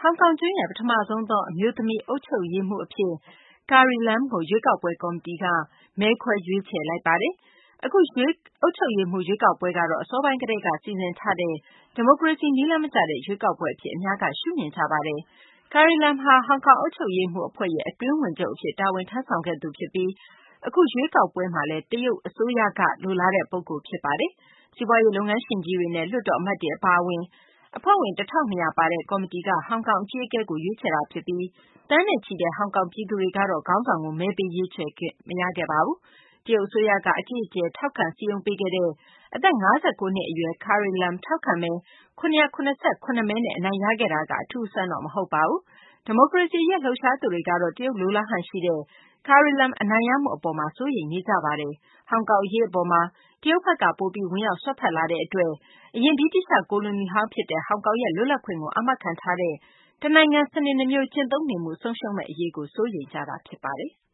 ဟောင်ကောင်ကျွန်းရဲ့ပထမဆုံးသောအမျိုးသမီးအုပ်ချုပ်ရေးမှူးအဖြစ် Carrie Lam ကိုရွေးကောက်ပွဲကော်မတီကမဲခွဲရွေးချယ်လိုက်ပါတယ်။ အခုအုပ်ချုပ်ရေးမှူးရွေးကောက်ပွဲကတော့အစောပိုင်းကတည်းကစီစဉ်ထားတဲ့ဒီမိုကရေစီနည်းလမ်းမကျတဲ့ရွေးကောက်ပွဲအဖြစ်အများကရှုမြင်ကြပါတယ်။ Carrie Lam ဟာ ဟောင်ကောင်အုပ်ချုပ်ရေးမှူးအဖွဲ့ရဲ့အတွင်းဝန်ချုပ်အဖြစ်တာဝန်ထမ်းဆောင်ခဲ့သူဖြစ်ပြီးအခုရွေးကောက်ပွဲမှာလည်းတရုတ်အစိုးရကလိုလားတဲ့ပုဂ္ဂိုလ်ဖြစ်ပါတယ်။ စီးပွားရေးလုပ်ငန်းရှင်ကြီးတွေနဲ့လွှတ်တော်အမတ်တွေအပါအဝင်အဖွဲ့ဝင် 1,200 ပါတဲ့ကော်မတီကဟောင်ကောင်အကြီးအကဲကိုရွေးချယ်တာဖြစ်ပြီးသန်းနဲ့ချီတဲ့ဟောင်ကောင်ပြည်သူတွေကတော့ခေါင်းဆောင်ကိုမဲပေးရွေးချယ်ခွင့်မရခဲ့ပါဘူး။ တရုတ်အစိုးရကအကြီးအကျယ်ထောက်ခံစည်းရုံးပေးခဲ့တဲ့အသက် ၅၉ နှစ်အရွယ် Carrie Lam ထောက်ခံမဲ777 မဲနဲ့အနိုင်ရခဲ့တာကအထူးအဆန်းတော့မဟုတ်ပါဘူး။ ဒီမိုကရေစီရေးလှုပ်ရှားသူတွေကတော့တရုတ်လိုလားဟန်ရှိတဲ့ Carrie Lam အနိုင်ရမှုအပေါ်မှာစိုးရိမ်နေကြပါတယ်။ ဟောင်ကောင်အရေးအပေါ်မှာတရုတ်ဘက်ကပိုပြီးဝင်ရောက်စွက်ဖက်လာတဲ့အတွက်အရင်ဗြိတိသျှကိုလိုနီဟောင်းဖြစ်တဲ့ဟောင်ကောင်ရဲ့လွတ်လပ်ခွင့်ကိုအာမခံထားတဲ့တနိုင်ငံစနစ် 2 မျိုးကျင့်သုံးနေမှုဆုံးရှုံးမယ့်အရေးကိုစိုးရိမ်ကြတာဖြစ်ပါတယ်။